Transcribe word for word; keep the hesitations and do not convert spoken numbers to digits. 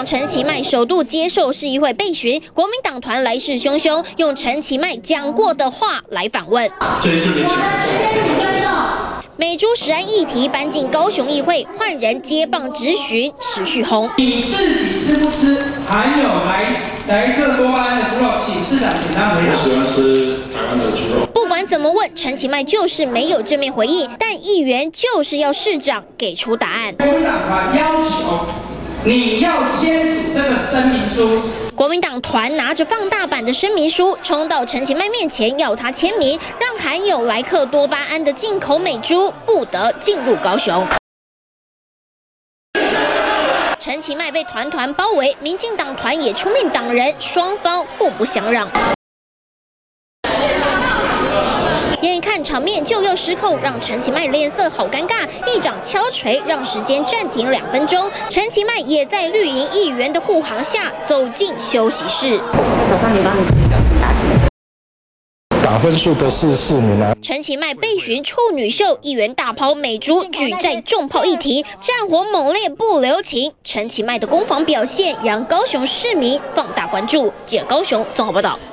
长陈其迈首度接受市议会备询，国民党团来势汹汹，用陈其迈讲过的话来反问。 我的时间请对手。 美猪食安议题搬进高雄议会，换人接棒质询，持续轰。 你自己吃不吃含有莱莱克多巴胺的猪肉？请市长简单回答。 我喜欢吃台湾的猪肉。 不管怎么问，陈其迈就是没有正面回应，但议员就是要市长给出答案。 国民党团要求你要签署这个声明书。 国民党团拿着放大版的声明书，冲到陈其迈面前要他签名，让含有莱克多巴胺的进口美猪不得进入高雄。陈其迈被团团包围，民进党团也出面挡人，双方互不相让。眼看场面就要失控，让陈其迈脸色好尴尬，议长敲锤让时间暂停两分钟。陈其迈也在绿营议员的护航下走进休息室。 早上你帮你自己表情打起来。 打分数的是市民啊。 陈其迈备询处女秀，议员大抛美猪举债重炮议题，战火猛烈不留情。陈其迈的攻防表现让高雄市民放大关注。记者高雄综合报道。